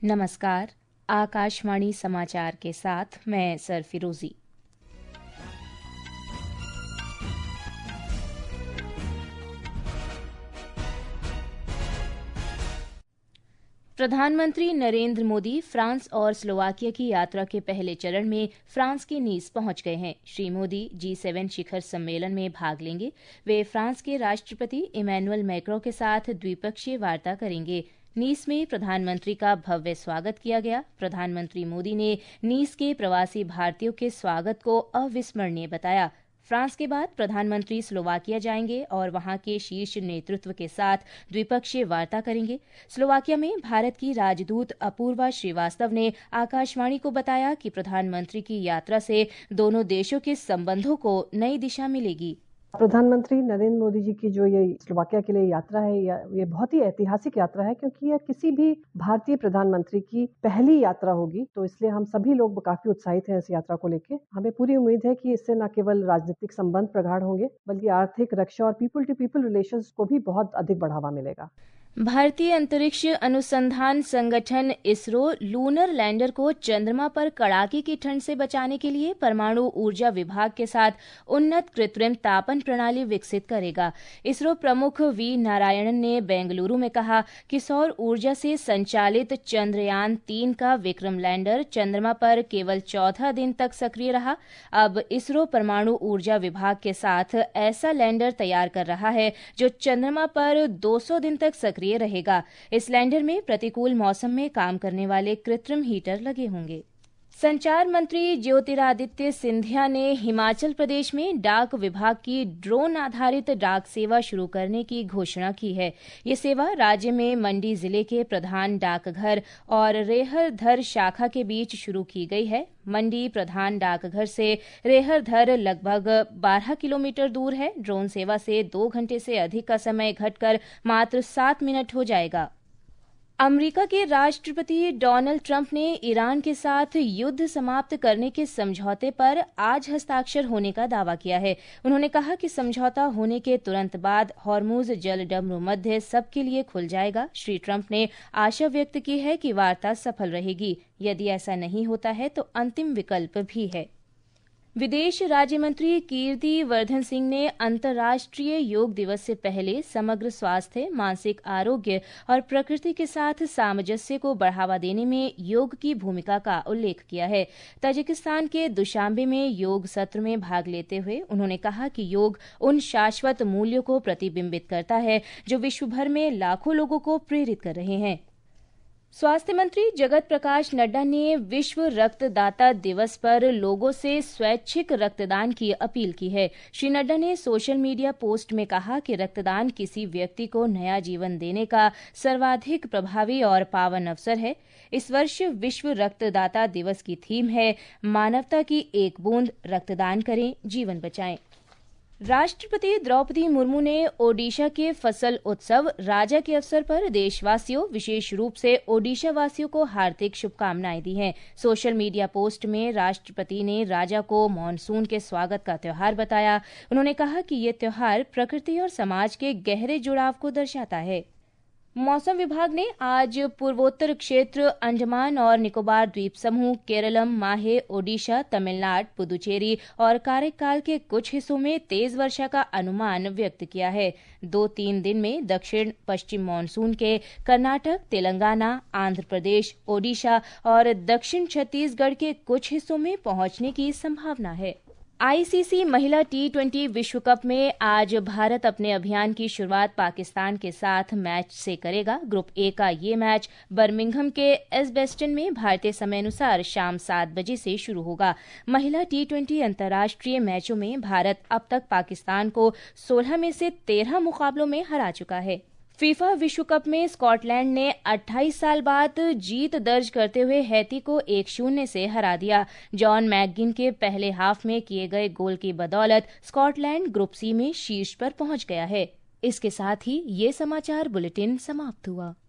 नमस्कार। आकाशवाणी समाचार के साथ मैं सरफिरोजी। प्रधानमंत्री नरेंद्र मोदी फ्रांस और स्लोवाकिया की यात्रा के पहले चरण में फ्रांस के नीस पहुंच गए हैं। श्री मोदी G7 शिखर सम्मेलन में भाग लेंगे। वे फ्रांस के राष्ट्रपति इमैनुअल मैक्रों के साथ द्विपक्षीय वार्ता करेंगे। नीस में प्रधानमंत्री का भव्य स्वागत किया गया। प्रधानमंत्री मोदी ने नीस के प्रवासी भारतीयों के स्वागत को अविस्मरणीय बताया। फ्रांस के बाद प्रधानमंत्री स्लोवाकिया जाएंगे और वहां के शीर्ष नेतृत्व के साथ द्विपक्षीय वार्ता करेंगे। स्लोवाकिया में भारत की राजदूत अपूर्वा श्रीवास्तव ने आकाशवाणी को बताया कि प्रधानमंत्री की यात्रा से दोनों देशों के संबंधों को नई दिशा मिलेगी। प्रधानमंत्री नरेंद्र मोदी जी की जो ये स्लोवाकिया के लिए यात्रा है, ये बहुत ही ऐतिहासिक यात्रा है, क्योंकि यह किसी भी भारतीय प्रधानमंत्री की पहली यात्रा होगी। तो इसलिए हम सभी लोग काफी उत्साहित हैं इस यात्रा को लेकर। हमें पूरी उम्मीद है कि इससे न केवल राजनीतिक संबंध प्रगाढ़ होंगे, बल्कि आर्थिक, रक्षा और पीपल टू पीपल रिलेशंस को भी बहुत अधिक बढ़ावा मिलेगा। भारतीय अंतरिक्ष अनुसंधान संगठन इसरो लूनर लैंडर को चंद्रमा पर कड़ाके की ठंड से बचाने के लिए परमाणु ऊर्जा विभाग के साथ उन्नत कृत्रिम तापन प्रणाली विकसित करेगा। इसरो प्रमुख वी नारायणन ने बेंगलुरु में कहा कि सौर ऊर्जा से संचालित चंद्रयान 3 का विक्रम लैंडर चंद्रमा पर केवल 14 दिन तक सक्रिय रहा। अब इसरो परमाणु ऊर्जा विभाग के साथ ऐसा लैंडर तैयार कर रहा है जो चंद्रमा पर 200 दिन तक सक्रिय रहेगा। इस लैंडर में प्रतिकूल मौसम में काम करने वाले कृत्रिम हीटर लगे होंगे। संचार मंत्री ज्योतिरादित्य सिंधिया ने हिमाचल प्रदेश में डाक विभाग की ड्रोन आधारित डाक सेवा शुरू करने की घोषणा की है। ये सेवा राज्य में मंडी जिले के प्रधान डाकघर और रेहरधर शाखा के बीच शुरू की गई है। मंडी प्रधान डाकघर से रेहरधर लगभग 12 किलोमीटर दूर है। ड्रोन सेवा से 2 घंटे से अधिक का समय घटकर मात्र 7 मिनट हो जाएगा। अमेरिका के राष्ट्रपति डोनाल्ड ट्रंप ने ईरान के साथ युद्ध समाप्त करने के समझौते पर आज हस्ताक्षर होने का दावा किया है। उन्होंने कहा कि समझौता होने के तुरंत बाद हॉर्मुज जलडमरू मध्य सबके लिए खुल जाएगा। श्री ट्रंप ने आशा व्यक्त की है कि वार्ता सफल रहेगी। यदि ऐसा नहीं होता है तो अंतिम विकल्प भी है। विदेश राज्य मंत्री कीर्ति वर्धन सिंह ने अंतर्राष्ट्रीय योग दिवस से पहले समग्र स्वास्थ्य, मानसिक आरोग्य और प्रकृति के साथ सामंजस्य को बढ़ावा देने में योग की भूमिका का उल्लेख किया है। ताजिकिस्तान के दुशांबे में योग सत्र में भाग लेते हुए उन्होंने कहा कि योग उन शाश्वत मूल्यों को प्रतिबिंबित करता है जो विश्व भर में लाखों लोगों को प्रेरित कर रहे हैं। स्वास्थ्य मंत्री जगत प्रकाश नड्डा ने विश्व रक्तदाता दिवस पर लोगों से स्वैच्छिक रक्तदान की अपील की है। श्री नड्डा ने सोशल मीडिया पोस्ट में कहा कि रक्तदान किसी व्यक्ति को नया जीवन देने का सर्वाधिक प्रभावी और पावन अवसर है। इस वर्ष विश्व रक्तदाता दिवस की थीम है मानवता की एक बूंद, रक्तदान करें, जीवन बचाएं। राष्ट्रपति द्रौपदी मुर्मू ने ओडिशा के फसल उत्सव राजा के अवसर पर देशवासियों, विशेष रूप से ओडिशा वासियों को हार्दिक शुभकामनाएं दी हैं। सोशल मीडिया पोस्ट में राष्ट्रपति ने राजा को मानसून के स्वागत का त्योहार बताया। उन्होंने कहा कि ये त्योहार प्रकृति और समाज के गहरे जुड़ाव को दर्शाता है। मौसम विभाग ने आज पूर्वोत्तर क्षेत्र, अंडमान और निकोबार द्वीप समूह, केरलम, माहे, ओडिशा, तमिलनाडु, पुदुचेरी और कारेकाल के कुछ हिस्सों में तेज वर्षा का अनुमान व्यक्त किया है। 2-3 दिन में दक्षिण पश्चिम मानसून के कर्नाटक, तेलंगाना, आंध्र प्रदेश, ओडिशा और दक्षिण छत्तीसगढ़ के कुछ हिस्सों में पहुंचने की संभावना है। आईसीसी महिला T20 विश्व कप में आज भारत अपने अभियान की शुरुआत पाकिस्तान के साथ मैच से करेगा। ग्रुप ए का ये मैच बर्मिंघम के एजबेस्टन में भारतीय समय अनुसार शाम 7 बजे से शुरू होगा। महिला T20 अंतर्राष्ट्रीय मैचों में भारत अब तक पाकिस्तान को 16 में से 13 मुकाबलों में हरा चुका है। फीफा विश्व कप में स्कॉटलैंड ने 28 साल बाद जीत दर्ज करते हुए हैती को 1-0 से हरा दिया। जॉन मैकगिन के पहले हाफ में किए गए गोल की बदौलत स्कॉटलैंड ग्रुप सी में शीर्ष पर पहुंच गया है। इसके साथ ही ये समाचार बुलेटिन समाप्त हुआ।